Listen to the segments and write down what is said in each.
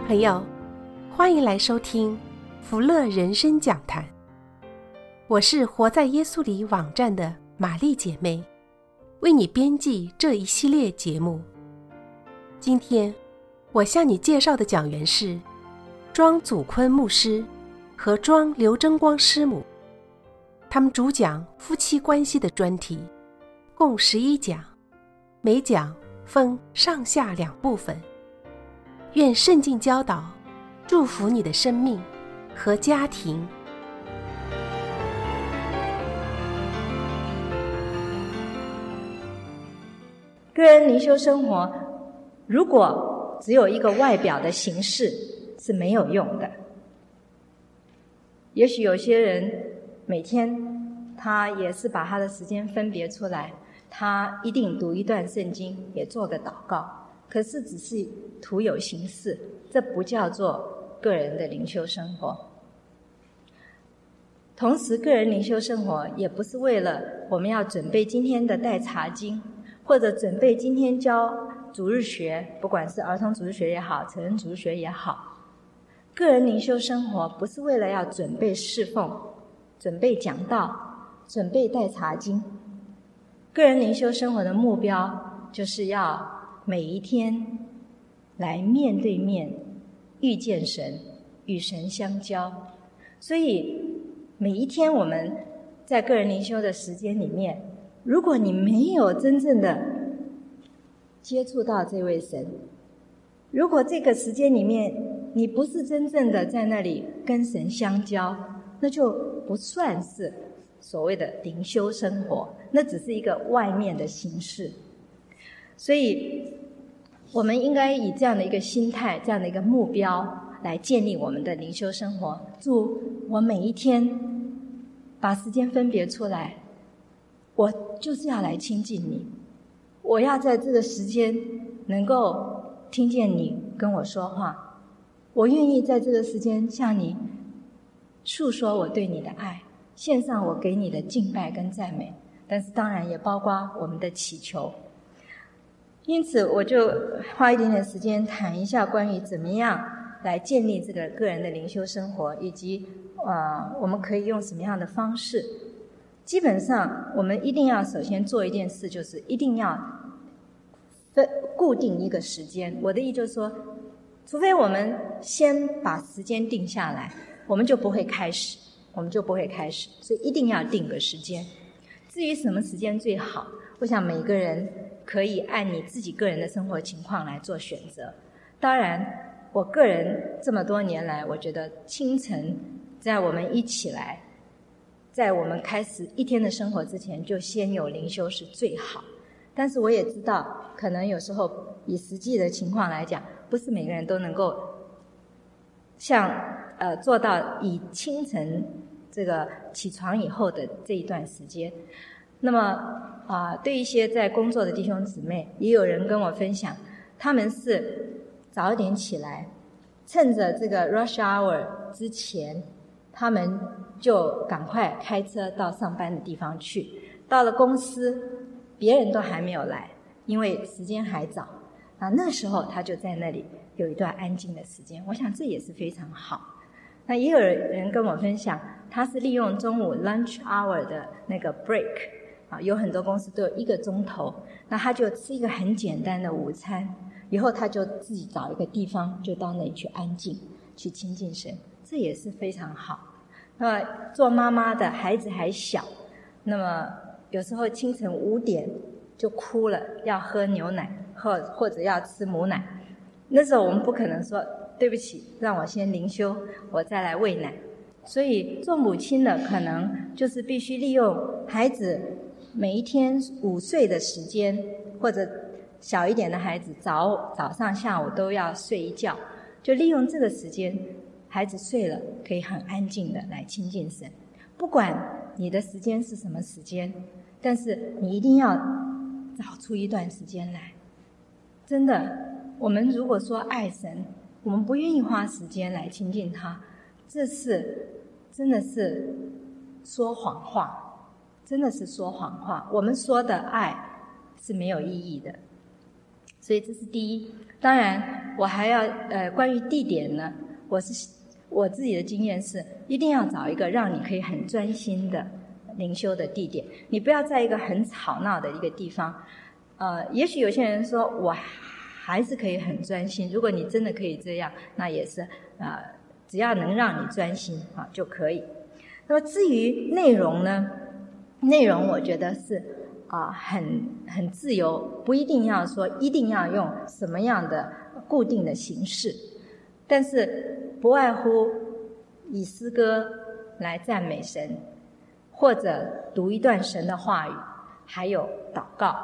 朋友，欢迎来收听福乐人生讲坛。我是活在耶稣里网站的玛丽姐妹，为你编辑这一系列节目。今天我向你介绍的讲员是庄祖坤牧师和庄刘真光师母，他们主讲夫妻关系的专题，共11讲，每讲分上下2部分。愿圣经教导祝福你的生命和家庭。 个人灵修生活如果只有一个外表的形式是没有用的。也许有些人每天他也是把他的时间分别出来，他一定读一段圣经，也做个祷告，可是只是徒有形式，这不叫做个人的灵修生活。同时个人灵修生活也不是为了我们要准备今天的带查经，或者准备今天教主日学，不管是儿童主日学也好，成人主日学也好。个人灵修生活不是为了要准备侍奉，准备讲道，准备带查经。个人灵修生活的目标就是要每一天来面对面遇见神，与神相交。所以每一天我们在个人灵修的时间里面，如果你没有真正的接触到这位神，如果这个时间里面你不是真正的在那里跟神相交，那就不算是所谓的灵修生活，那只是一个外面的形式。所以我们应该以这样的一个心态，这样的一个目标来建立我们的灵修生活。主，我每一天把时间分别出来，我就是要来亲近你，我要在这个时间能够听见你跟我说话，我愿意在这个时间向你诉说我对你的爱，献上我给你的敬拜跟赞美，但是当然也包括我们的祈求。因此我就花一点点时间谈一下关于怎么样来建立这个个人的灵修生活，以及我们可以用什么样的方式。基本上我们一定要首先做一件事，就是一定要固定一个时间。我的意思就是说，除非我们先把时间定下来，我们就不会开始，所以一定要定个时间。至于什么时间最好，我想每个人可以按你自己个人的生活情况来做选择。当然我个人这么多年来，我觉得清晨在我们一起来，在我们开始一天的生活之前，就先有灵修是最好。但是我也知道，可能有时候以实际的情况来讲，不是每个人都能够像做到以清晨这个起床以后的这一段时间。那么对一些在工作的弟兄姊妹，也有人跟我分享，他们是早一点起来，趁着这个 rush hour 之前，他们就赶快开车到上班的地方去。到了公司，别人都还没有来，因为时间还早，那时候他就在那里有一段安静的时间。我想这也是非常好。那也有人跟我分享，他是利用中午 lunch hour 的那个 break，有很多公司都有1个钟头，那他就吃一个很简单的午餐，以后他就自己找一个地方，就到那里去安静，去亲近神，这也是非常好。那么做妈妈的孩子还小，那么有时候清晨5点就哭了，要喝牛奶或者要吃母奶，那时候我们不可能说对不起，让我先灵修，我再来喂奶。所以做母亲的可能就是必须利用孩子每一天午睡的时间，或者小一点的孩子早上下午都要睡一觉，就利用这个时间，孩子睡了可以很安静的来亲近神。不管你的时间是什么时间，但是你一定要找出一段时间来。真的，我们如果说爱神，我们不愿意花时间来亲近他，这是真的是说谎话，真的是说谎话。我们说的爱是没有意义的。 所以这是第一。当然我还要关于地点呢，我自己的经验是一定要找一个让你可以很专心的灵修的地点，你不要在一个很吵闹的一个地方。也许有些人说我还是可以很专心，如果你真的可以这样，那也是只要能让你专心就可以。那么至于内容呢，内容我觉得是很自由，不一定要说一定要用什么样的固定的形式，但是不外乎以诗歌来赞美神，或者读一段神的话语，还有祷告。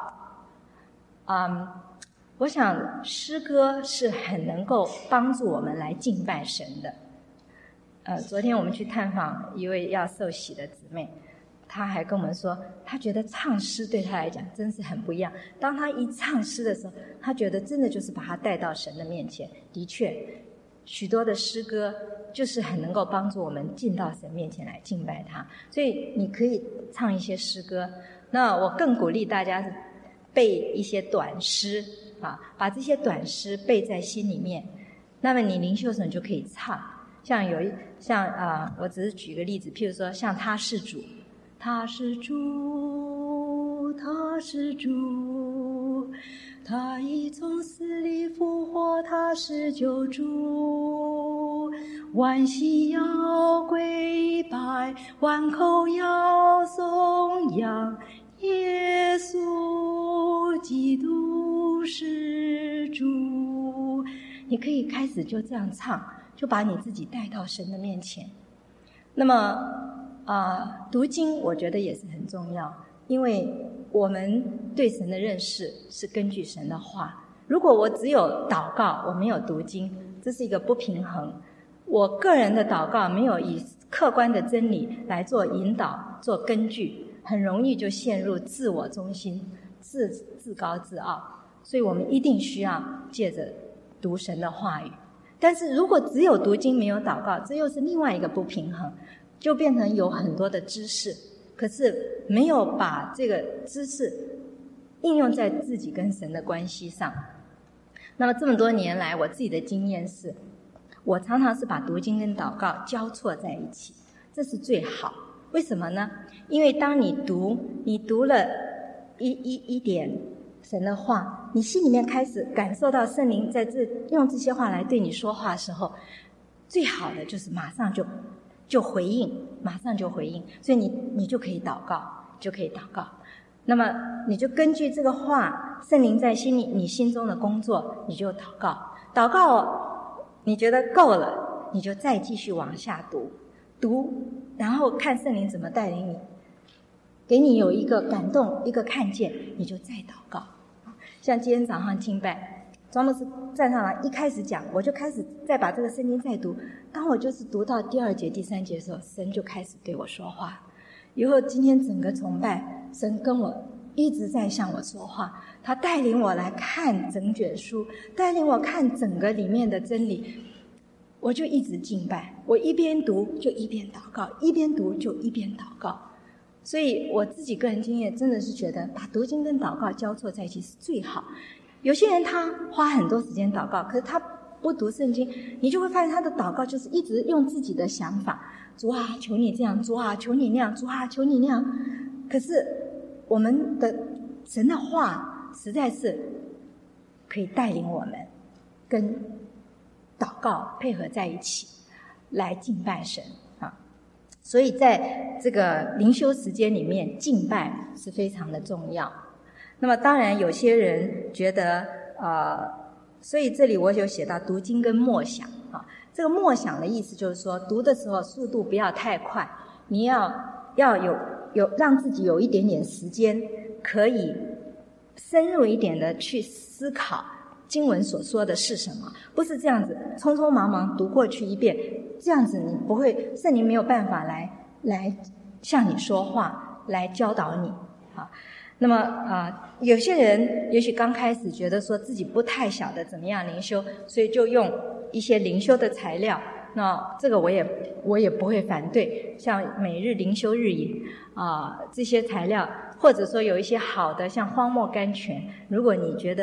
我想诗歌是很能够帮助我们来敬拜神的。昨天我们去探访一位要受洗的姊妹，她还跟我们说，她觉得唱诗对她来讲真是很不一样。当她一唱诗的时候，她觉得真的就是把她带到神的面前。的确，许多的诗歌就是很能够帮助我们进到神面前来敬拜他。所以你可以唱一些诗歌。那我更鼓励大家背一些短诗把这些短诗背在心里面。那么你灵修的时候你就可以唱。我只是举个例子，譬如说像他是主，他是主，他是主，他已从死里复活，他是救主，万膝要跪拜，万口要颂扬，耶稣基督是主。你可以开始就这样唱，就把你自己带到神的面前。那么读经我觉得也是很重要，因为我们对神的认识是根据神的话。如果我只有祷告，我没有读经，这是一个不平衡。我个人的祷告没有以客观的真理来做引导做根据，很容易就陷入自我中心、自高自傲。所以我们一定需要借着读神的话语。但是如果只有读经没有祷告，这又是另外一个不平衡，就变成有很多的知识，可是没有把这个知识应用在自己跟神的关系上。那么这么多年来，我自己的经验是，我常常是把读经跟祷告交错在一起，这是最好。为什么呢？因为当你读了一点神的话，你心里面开始感受到圣灵在用这些话来对你说话的时候，最好的就是马上就回应，马上就回应。所以你就可以祷告，那么你就根据这个话，圣灵在你心中的工作，你就祷告你觉得够了，你就再继续往下读，然后看圣灵怎么带领你，给你有一个感动，一个看见，你就再祷告。像今天早上敬拜，庄牧师站上来一开始讲，我就开始再把这个圣经再读。当我就是读到第2节、第3节的时候，神就开始对我说话。以后今天整个崇拜，神跟我一直在向我说话，他带领我来看整卷书，带领我看整个里面的真理。我就一直敬拜，我一边读就一边祷告，一边读就一边祷告。所以我自己个人经验真的是觉得把读经跟祷告交错在一起是最好。有些人他花很多时间祷告，可是他不读圣经，你就会发现他的祷告就是一直用自己的想法，主啊求你这样，主啊求你那样，主啊求你那样。可是我们的神的话实在是可以带领我们跟祷告配合在一起来敬拜神所以在这个灵修时间里面，敬拜是非常的重要。那么当然有些人觉得所以这里我有写到读经跟默想这个默想的意思就是说，读的时候速度不要太快，你要有让自己有一点点时间，可以深入一点的去思考经文所说的是什么，不是这样子匆匆忙忙读过去一遍，这样子你不会，圣灵没有办法来向你说话，来教导你那么有些人也许刚开始觉得说自己不太晓得怎么样灵修，所以就用一些灵修的材料，那这个我也不会反对，像每日灵修日影这些材料，或者说有一些好的像荒漠甘泉，如果你觉得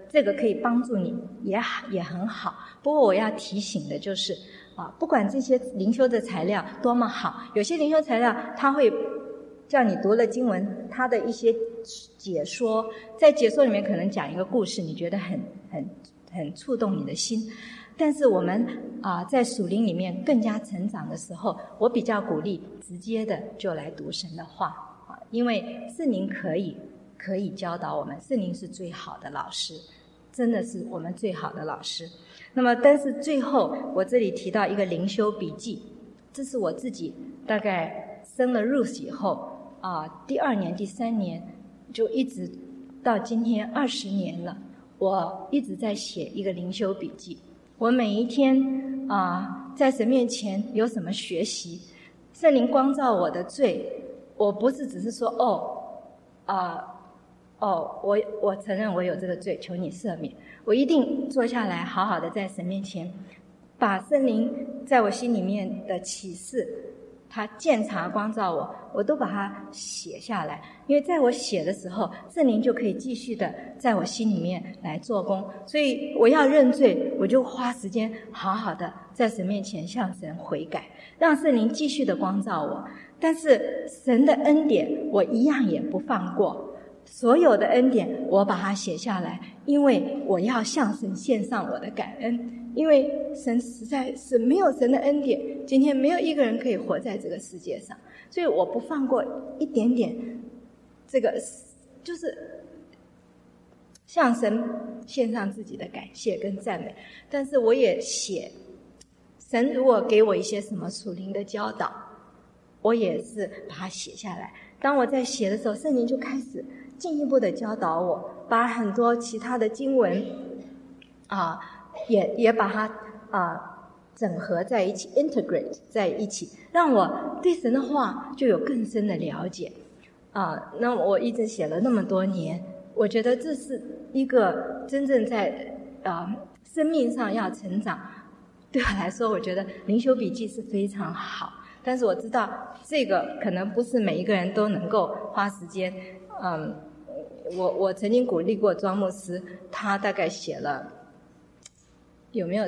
这个可以帮助你也很好。不过我要提醒的就是不管这些灵修的材料多么好，有些灵修材料它会叫你读了经文，它的一些解说，在解说里面可能讲一个故事，你觉得很触动你的心。但是我们在属灵里面更加成长的时候，我比较鼓励直接的就来读神的话因为圣灵可以教导我们，圣灵是最好的老师，真的是我们最好的老师。那么但是最后我这里提到一个灵修笔记，这是我自己大概生了 Ruth 以后第2年第3年就一直到今天20年了，我一直在写一个灵修笔记。我每一天在神面前有什么学习，圣灵光照我的罪，我不是只是说我承认我有这个罪，求你赦免。我一定坐下来好好的在神面前把圣灵在我心里面的启示，他鉴察光照我都把它写下来。因为在我写的时候，圣灵就可以继续的在我心里面来做工。所以我要认罪，我就花时间好好的在神面前向神悔改，让圣灵继续的光照我。但是神的恩典我一样也不放过，所有的恩典我把它写下来，因为我要向神献上我的感恩。因为神实在是没有神的恩典，今天没有一个人可以活在这个世界上，所以我不放过一点点，这个就是向神献上自己的感谢跟赞美。但是我也写，神如果给我一些什么属灵的教导，我也是把它写下来。当我在写的时候，圣灵就开始进一步的教导我，把很多其他的经文也把它整合在一起 integrate 在一起，让我对神的话就有更深的了解那我一直写了那么多年，我觉得这是一个真正在生命上要成长。对我来说，我觉得灵修笔记是非常好，但是我知道这个可能不是每一个人都能够花时间我曾经鼓励过庄牧师，他大概写了有没有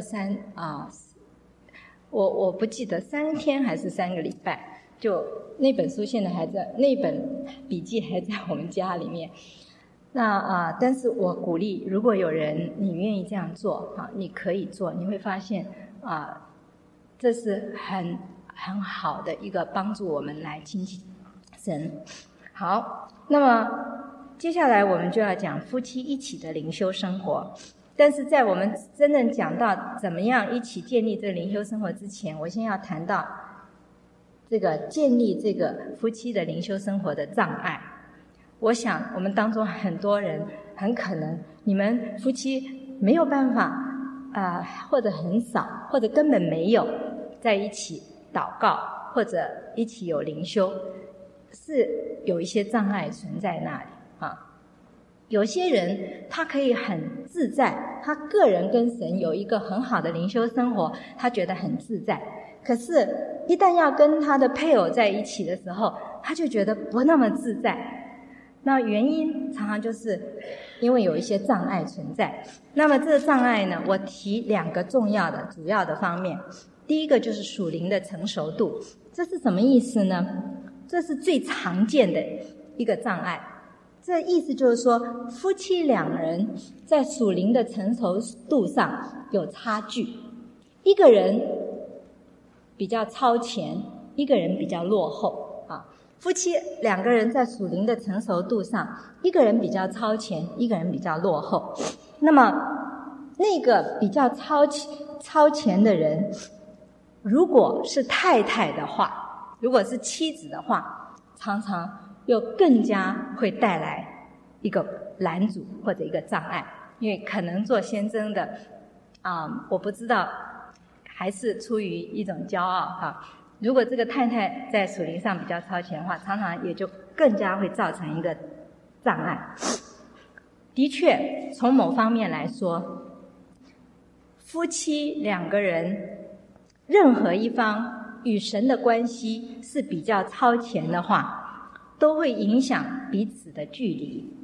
我不记得3天还是3个礼拜，就那本书现在还在，那本笔记还在我们家里面。那但是我鼓励，如果有人你愿意这样做你可以做，你会发现这是很好的一个帮助我们来亲近神。好，那么接下来我们就要讲夫妻一起的灵修生活。但是在我们真正讲到怎么样一起建立这个灵修生活之前，我先要谈到这个建立这个夫妻的灵修生活的障碍。我想我们当中很多人很可能你们夫妻没有办法或者很少或者根本没有在一起祷告或者一起有灵修，是有一些障碍存在那里有些人他可以很自在，他个人跟神有一个很好的灵修生活，他觉得很自在。可是一旦要跟他的配偶在一起的时候，他就觉得不那么自在。那原因常常就是因为有一些障碍存在。那么这个障碍呢，我提2个重要的主要的方面。第一个就是属灵的成熟度。这是什么意思呢？这是最常见的一个障碍。这意思就是说，夫妻2人在属灵的成熟度上有差距，一个人比较超前，一个人比较落后夫妻2个人在属灵的成熟度上，一个人比较超前，一个人比较落后。那么那个比较超前的人，如果是太太的话，如果是妻子的话，常常又更加会带来一个拦阻或者一个障碍。因为可能做先生的我不知道还是出于一种骄傲如果这个太太在属灵上比较超前的话，常常也就更加会造成一个障碍。的确从某方面来说，夫妻2个人任何一方与神的关系是比较超前的话，都会影响彼此的距离。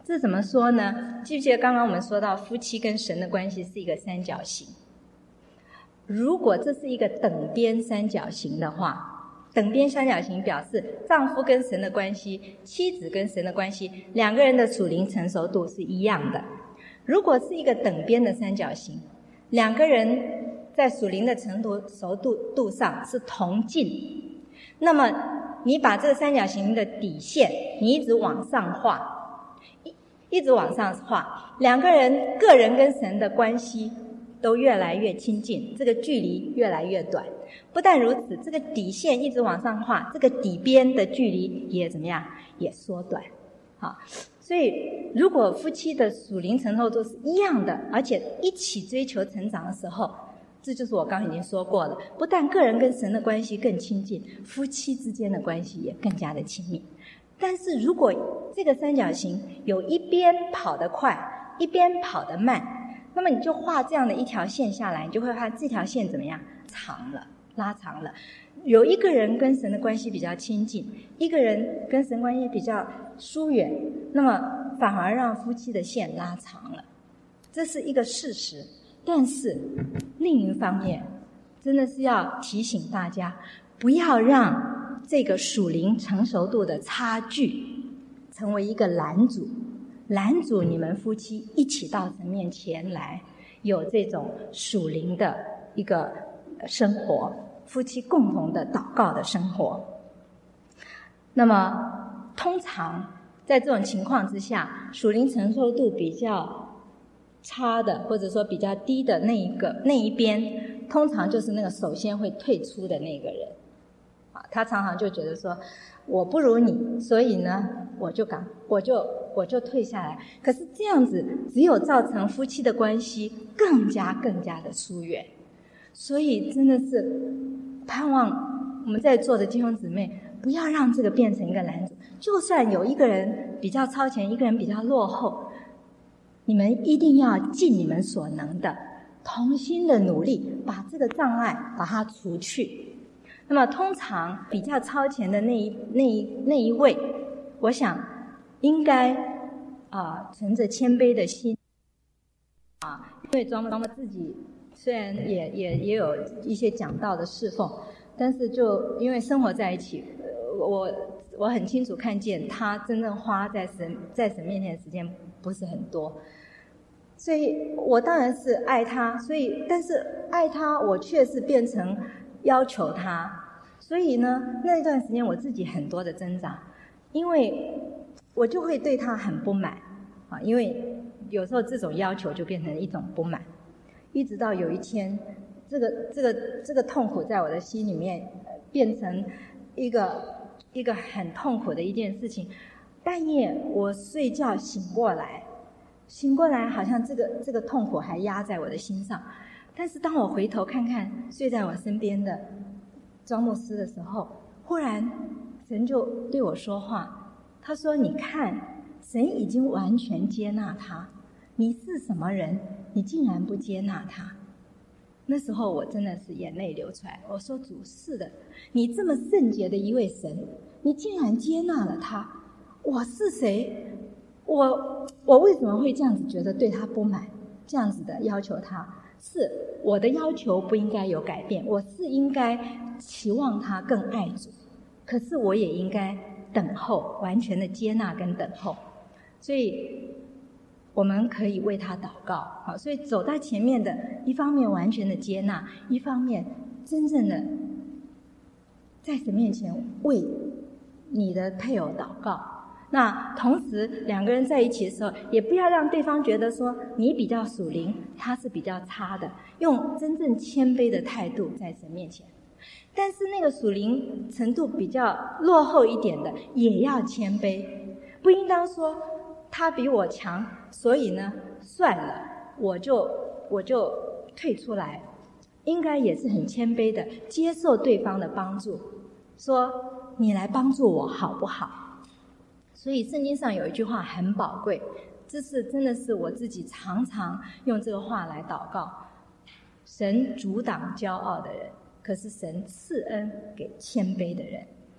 这怎么说呢？记不记得刚刚我们说到夫妻跟神的关系是一个三角形？如果这是一个等边三角形的话，等边三角形表示丈夫跟神的关系，妻子跟神的关系，两个人的属灵成熟度是一样的。如果是一个等边的三角形，两个人在属灵的成熟度上是同进，那么你把这个三角形的底线你一直往上画，一直往上画，两个人个人跟神的关系都越来越亲近，这个距离越来越短。不但如此，这个底线一直往上画，这个底边的距离也怎么样？也缩短。好，所以如果夫妻的属灵成熟度是一样的，而且一起追求成长的时候，这就是我刚刚已经说过了，不但个人跟神的关系更亲近，夫妻之间的关系也更加的亲密。但是如果这个三角形有一边跑得快，一边跑得慢，那么你就画这样的一条线下来，你就会发现这条线怎么样？长了，拉长了。有一个人跟神的关系比较亲近，一个人跟神关系比较疏远，那么反而让夫妻的线拉长了，这是一个事实。但是另一方面，真的是要提醒大家，不要让这个属灵成熟度的差距成为一个拦阻你们夫妻一起到神面前来，有这种属灵的一个生活，夫妻共同的祷告的生活。那么通常在这种情况之下，属灵成熟度比较差的，或者说比较低的那一边，通常就是那个首先会退出的那个人。他常常就觉得说，我不如你，所以呢，我就退下来。可是这样子只有造成夫妻的关系更加的疏远。所以真的是盼望我们在座的弟兄姊妹，不要让这个变成一个拦阻。就算有一个人比较超前，一个人比较落后，你们一定要尽你们所能的，同心的努力，把这个障碍把它除去。那么通常比较超前的那一位，我想应该存着谦卑的心因为装自己虽然也有一些讲道的侍奉，但是就因为生活在一起，我很清楚看见他真正花在神面前的时间不是很多，所以我当然是爱他，但是爱他我却是变成要求他，所以呢那一段时间我自己很多的挣扎，因为我就会对他很不满因为有时候这种要求就变成一种不满，一直到有一天这个痛苦在我的心里面变成一个很痛苦的一件事情。半夜我睡觉醒过来好像这个痛苦还压在我的心上，但是当我回头看看睡在我身边的庄牧师的时候，忽然神就对我说话，他说你看神已经完全接纳他，你是什么人你竟然不接纳他。那时候我真的是眼泪流出来，我说主，是的，你这么圣洁的一位神，你竟然接纳了他，我是谁？我为什么会这样子觉得对他不满，这样子的要求他？是我的要求不应该有改变，我是应该期望他更爱主，可是我也应该等候，完全的接纳跟等候。所以我们可以为他祷告，好，所以走在前面的，一方面完全的接纳，一方面真正的在神面前为你的配偶祷告。那同时两个人在一起的时候，也不要让对方觉得说你比较属灵，他是比较差的，用真正谦卑的态度在神面前。但是那个属灵程度比较落后一点的也要谦卑，不应当说他比我强，所以呢算了，我就退出来，应该也是很谦卑的接受对方的帮助，说你来帮助我好不好。所以圣经上有一句话很宝贵，这是真的是我自己常常用这个话来祷告，神阻挡骄傲的人，可是神赐恩给谦卑的人。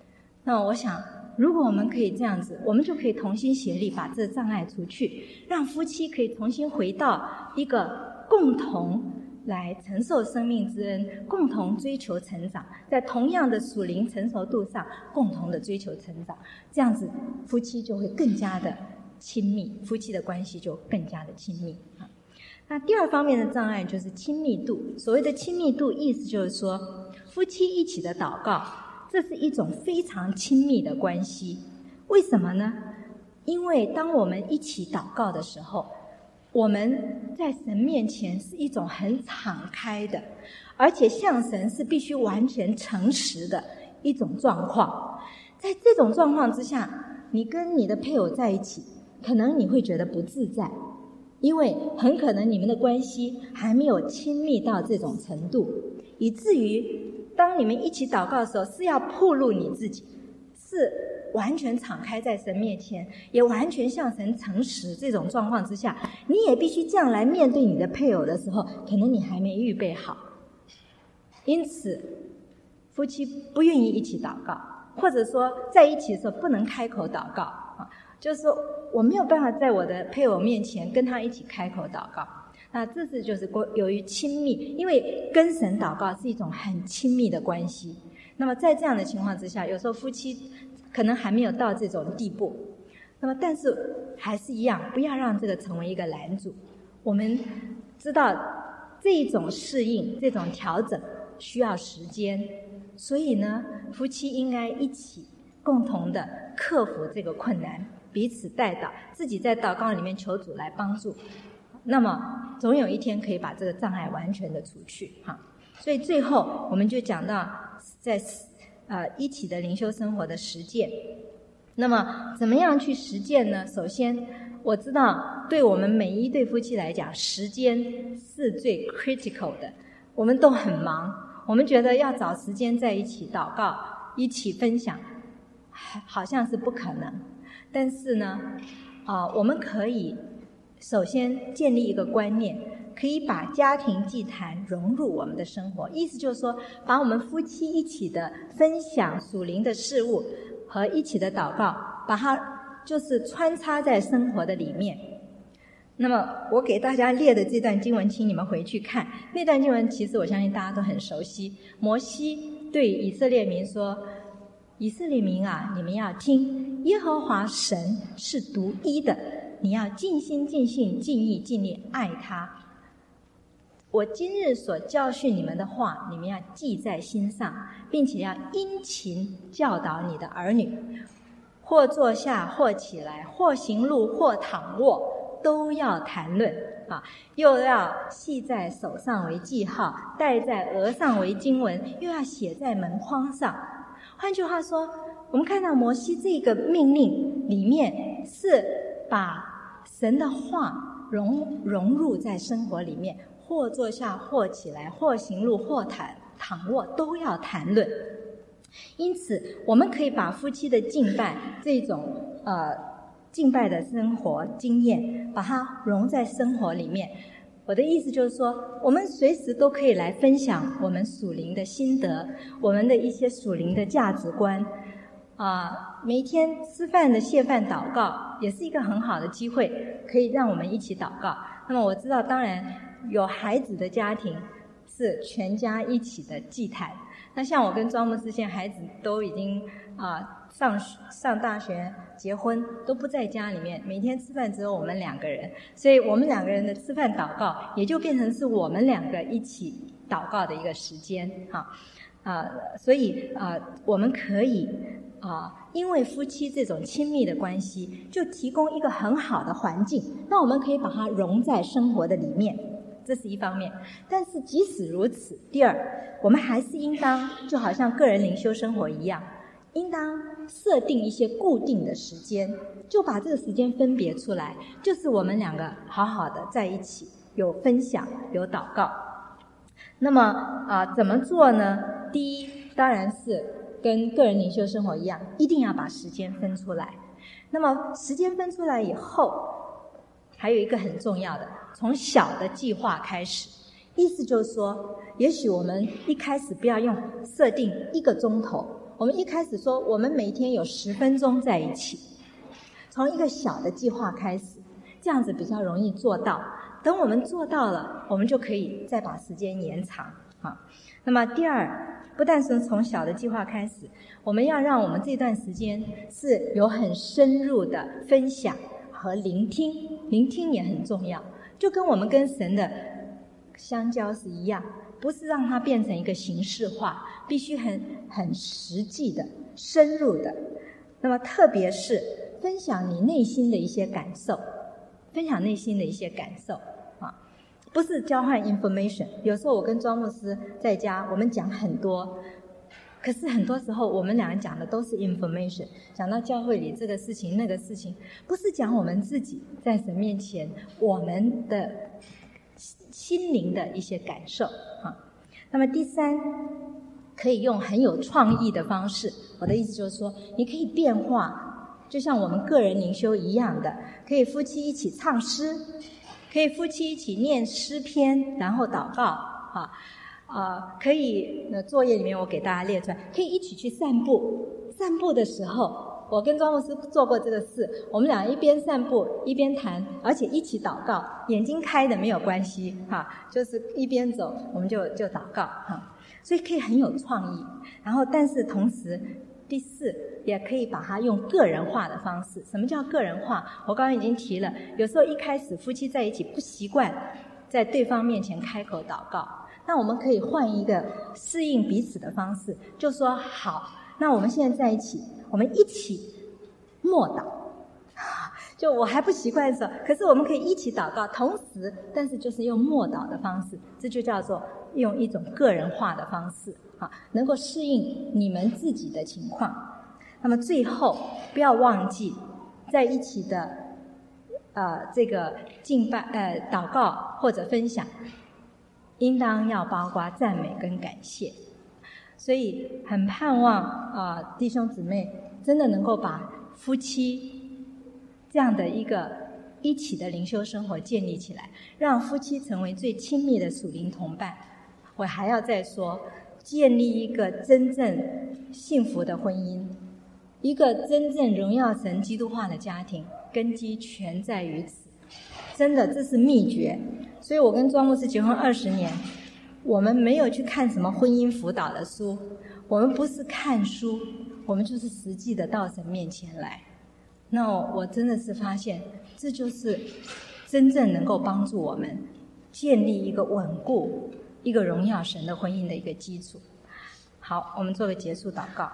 那我想，如果我们可以这样子，我们就可以同心协力把这障碍除去，让夫妻可以重新回到一个共同来承受生命之恩，共同追求成长，在同样的属灵成熟度上共同的追求成长，这样子夫妻就会更加的亲密，夫妻的关系就更加的亲密。那第二方面的障碍就是亲密度。所谓的亲密度，意思就是说夫妻一起的祷告，这是一种非常亲密的关系。为什么呢？因为当我们一起祷告的时候，我们在神面前是一种很敞开的，而且向神是必须完全诚实的一种状况。在这种状况之下，你跟你的配偶在一起，可能你会觉得不自在，因为很可能你们的关系还没有亲密到这种程度，以至于当你们一起祷告的时候，是要暴露你自己，是完全敞开在神面前，也完全向神诚实。这种状况之下，你也必须这样来面对你的配偶的时候，可能你还没预备好。因此夫妻不愿意一起祷告，或者说在一起的时候不能开口祷告，就是说我没有办法在我的配偶面前跟他一起开口祷告。那这是就是由于亲密，因为跟神祷告是一种很亲密的关系。那么在这样的情况之下，有时候夫妻可能还没有到这种地步，那么但是还是一样，不要让这个成为一个拦阻。我们知道这一种适应，这种调整需要时间，所以呢，夫妻应该一起共同的克服这个困难，彼此代祷，自己在祷告里面求主来帮助，那么总有一天可以把这个障碍完全的除去哈。所以最后我们就讲到在一起的灵修生活的实践。那么怎么样去实践呢？首先我知道对我们每一对夫妻来讲，时间是最 critical 的，我们都很忙，我们觉得要找时间在一起祷告，一起分享好像是不可能。但是呢我们可以首先建立一个观念，可以把家庭祭坛融入我们的生活。意思就是说，把我们夫妻一起的分享属灵的事物和一起的祷告，把它就是穿插在生活的里面。那么我给大家列的这段经文，请你们回去看。那段经文其实我相信大家都很熟悉。摩西对以色列民说，以色列民啊，你们要听，耶和华神是独一的，你要尽心尽性尽意尽力爱他。我今日所教训你们的话，你们要记在心上，并且要殷勤教导你的儿女，或坐下或起来，或行路或躺卧，都要谈论又要系在手上为记号，戴在额上为经文，又要写在门框上。换句话说，我们看到摩西这个命令里面是把神的话融入在生活里面，或坐下或起来，或行路或躺卧，都要谈论。因此我们可以把夫妻的敬拜这种敬拜的生活经验，把它融在生活里面。我的意思就是说，我们随时都可以来分享我们属灵的心得，我们的一些属灵的价值观每天吃饭的谢饭祷告也是一个很好的机会，可以让我们一起祷告。那么我知道当然有孩子的家庭是全家一起的祭坛，那像我跟庄牧师现在孩子都已经上大学结婚，都不在家里面，每天吃饭只有我们两个人，所以我们两个人的吃饭祷告也就变成是我们两个一起祷告的一个时间所以我们可以因为夫妻这种亲密的关系，就提供一个很好的环境，那我们可以把它融在生活的里面，这是一方面。但是即使如此，第二，我们还是应当就好像个人灵修生活一样，应当设定一些固定的时间，就把这个时间分别出来，就是我们两个好好的在一起，有分享，有祷告。那么怎么做呢？第一，当然是跟个人灵修生活一样，一定要把时间分出来。那么时间分出来以后，还有一个很重要的，从小的计划开始。意思就是说，也许我们一开始不要用设定1个钟头， 我们一开始说我们每天有10分钟在一起，从一个小的计划开始，这样子比较容易做到。等我们做到了，我们就可以再把时间延长啊。那么第二，不但是从小的计划开始，我们要让我们这段时间是有很深入的分享和聆听，聆听也很重要，就跟我们跟神的相交是一样，不是让它变成一个形式化，必须很实际的、深入的。那么特别是分享你内心的一些感受，分享内心的一些感受啊，不是交换 information。有时候我跟庄牧师在家，我们讲很多，可是很多时候我们两个讲的都是 information， 讲到教会里这个事情那个事情，不是讲我们自己在神面前我们的心灵的一些感受啊。那么第三，可以用很有创意的方式，我的意思就是说，你可以变化，就像我们个人灵修一样的，可以夫妻一起唱诗，可以夫妻一起念诗篇，然后祷告可以作业里面我给大家列出来，可以一起去散步。散步的时候，我跟庄牧师做过这个事，我们俩一边散步一边谈，而且一起祷告，眼睛开的没有关系就是一边走我们就祷告所以可以很有创意。然后但是同时第四，也可以把它用个人化的方式。什么叫个人化？我刚刚已经提了，有时候一开始夫妻在一起不习惯在对方面前开口祷告，那我们可以换一个适应彼此的方式，就说好，那我们现在在一起，我们一起默祷。就我还不习惯的时候，可是我们可以一起祷告，同时但是就是用默祷的方式，这就叫做用一种个人化的方式能够适应你们自己的情况。那么最后不要忘记在一起的这个敬拜祷告或者分享，应当要包括赞美跟感谢。所以很盼望弟兄姊妹真的能够把夫妻这样的一个一起的灵修生活建立起来，让夫妻成为最亲密的属灵同伴。我还要再说，建立一个真正幸福的婚姻，一个真正荣耀神基督化的家庭，根基全在于此。真的，这是秘诀。所以我跟庄牧师结婚20年，我们没有去看什么婚姻辅导的书，我们不是看书，我们就是实际的到神面前来。那我真的是发现，这就是真正能够帮助我们建立一个稳固、一个荣耀神的婚姻的一个基础。好，我们做个结束祷告。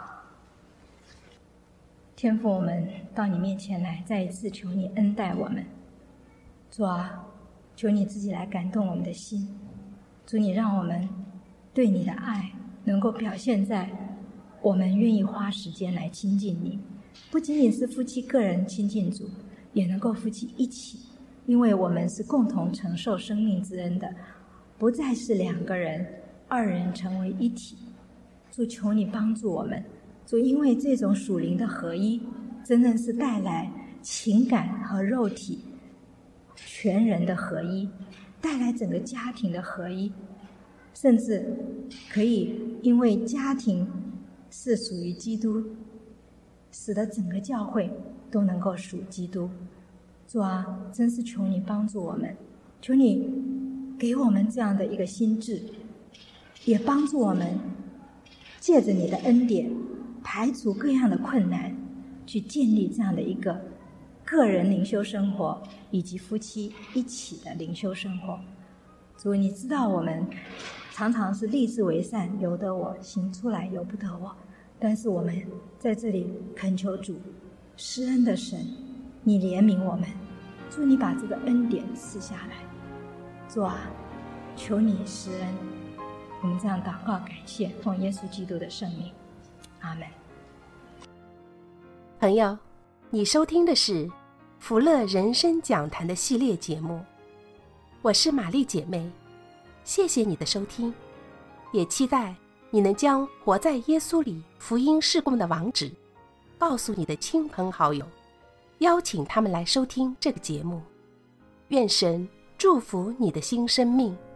天父，我们到你面前来，再一次求你恩待我们。主啊，求你自己来感动我们的心。主，你让我们对你的爱能够表现在我们愿意花时间来亲近你，不仅仅是夫妻个人亲近主，也能够夫妻一起，因为我们是共同承受生命之恩的，不再是2个人，2人成为一体。主，求你帮助我们。主，因为这种属灵的合一，真正是带来情感和肉体全人的合一，带来整个家庭的合一，甚至可以因为家庭是属于基督，使得整个教会都能够属基督。主啊，真是求你帮助我们，求你给我们这样的一个心智，也帮助我们借着你的恩典排除各样的困难，去建立这样的一个个人灵修生活以及夫妻一起的灵修生活。主，你知道我们常常是立志为善，由得我，行出来由不得我，但是我们在这里恳求主施恩的神，你怜悯我们。主，你把这个恩典赐下来。主啊，求你施恩。我们这样祷告感谢，奉耶稣基督的圣名，阿们。 朋友，你收听的是福乐人生讲坛的系列节目，我是玛丽姐妹，谢谢你的收听，也期待你能将活在耶稣里福音事工的网址告诉你的亲朋好友，邀请他们来收听这个节目。愿神祝福你的新生命。